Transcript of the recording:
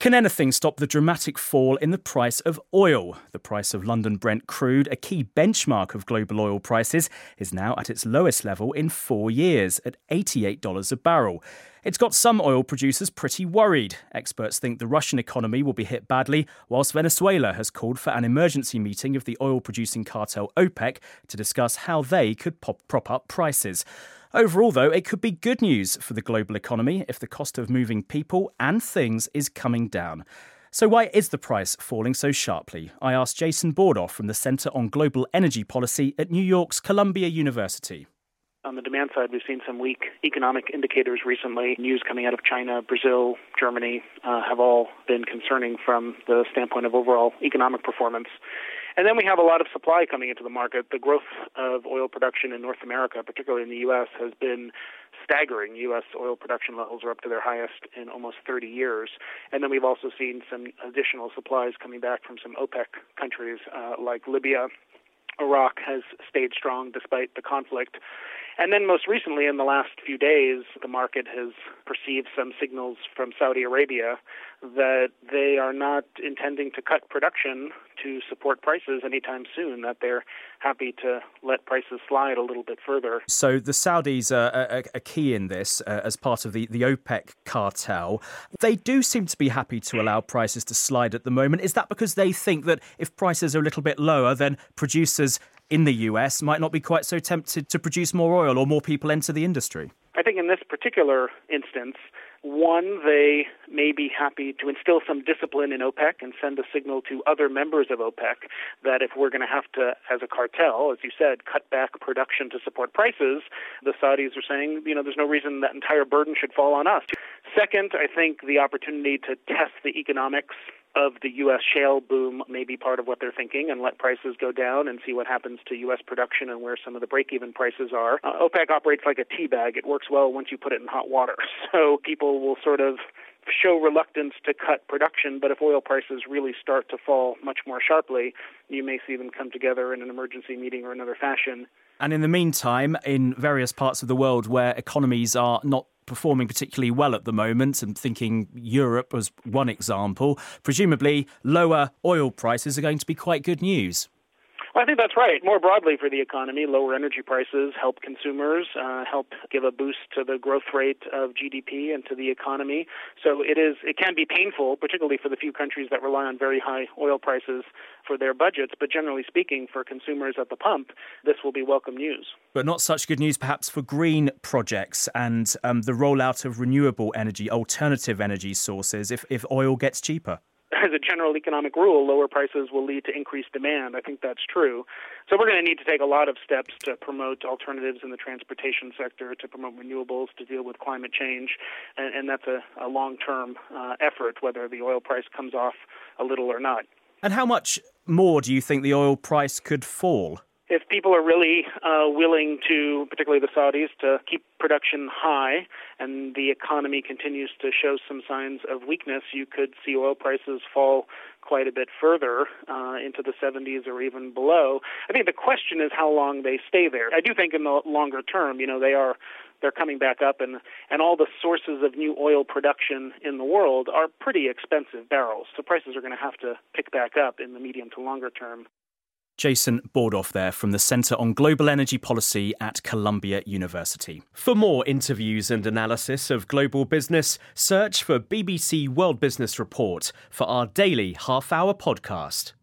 Can anything stop the dramatic fall in the price of oil? The price of London Brent crude, a key benchmark of global oil prices, is now at its lowest level in 4 years, at $88 a barrel. It's got some oil producers pretty worried. Experts think the Russian economy will be hit badly, whilst Venezuela has called for an emergency meeting of the oil-producing cartel OPEC to discuss how they could prop up prices. Overall, though, it could be good news for the global economy if the cost of moving people and things is coming down. So why is the price falling so sharply? I asked Jason Bordoff from the Centre on Global Energy Policy at New York's Columbia University. On the demand side, we've seen some weak economic indicators recently. News coming out of China, Brazil, Germany have all been concerning from the standpoint of overall economic performance. And then we have a lot of supply coming into the market. The growth of oil production in North America, particularly in the U.S., has been staggering. U.S. oil production levels are up to their highest in almost 30 years. And then we've also seen some additional supplies coming back from some OPEC countries like Libya. Iraq has stayed strong despite the conflict. And then most recently, in the last few days, the market has perceived some signals from Saudi Arabia that they are not intending to cut production to support prices anytime soon, that they're happy to let prices slide a little bit further. So the Saudis are key in this as part of the OPEC cartel. They do seem to be happy to allow prices to slide at the moment. Is that because they think that if prices are a little bit lower, then producers in the US might not be quite so tempted to produce more oil or more people enter the industry? I think in this particular instance, one, they may be happy to instill some discipline in OPEC and send a signal to other members of OPEC that if we're going to have to, as a cartel, as you said, cut back production to support prices, the Saudis are saying, there's no reason that entire burden should fall on us. Second, I think the opportunity to test the economics of the U.S. shale boom may be part of what they're thinking and let prices go down and see what happens to U.S. production and where some of the break-even prices are. OPEC operates like a tea bag. It works well once you put it in hot water. So people will sort of show reluctance to cut production, but if oil prices really start to fall much more sharply, you may see them come together in an emergency meeting or another fashion. And in the meantime, in various parts of the world where economies are not performing particularly well at the moment, and thinking Europe as one example, presumably lower oil prices are going to be quite good news. Well, I think that's right. More broadly for the economy, lower energy prices help consumers, help give a boost to the growth rate of GDP and to the economy. So it can be painful, particularly for the few countries that rely on very high oil prices for their budgets. But generally speaking, for consumers at the pump, this will be welcome news. But not such good news perhaps for green projects and the rollout of renewable energy, alternative energy sources if oil gets cheaper. As a general economic rule, lower prices will lead to increased demand. I think that's true. So we're going to need to take a lot of steps to promote alternatives in the transportation sector, to promote renewables, to deal with climate change. And that's a long-term effort, whether the oil price comes off a little or not. And how much more do you think the oil price could fall? If people are really willing to, particularly the Saudis, to keep production high and the economy continues to show some signs of weakness, you could see oil prices fall quite a bit further into the 70s or even below. I think the question is how long they stay there. I do think in the longer term, they're coming back up, and all the sources of new oil production in the world are pretty expensive barrels. So prices are going to have to pick back up in the medium to longer term. Jason Bordoff there from the Centre on Global Energy Policy at Columbia University. For more interviews and analysis of global business, search for BBC World Business Report for our daily half-hour podcast.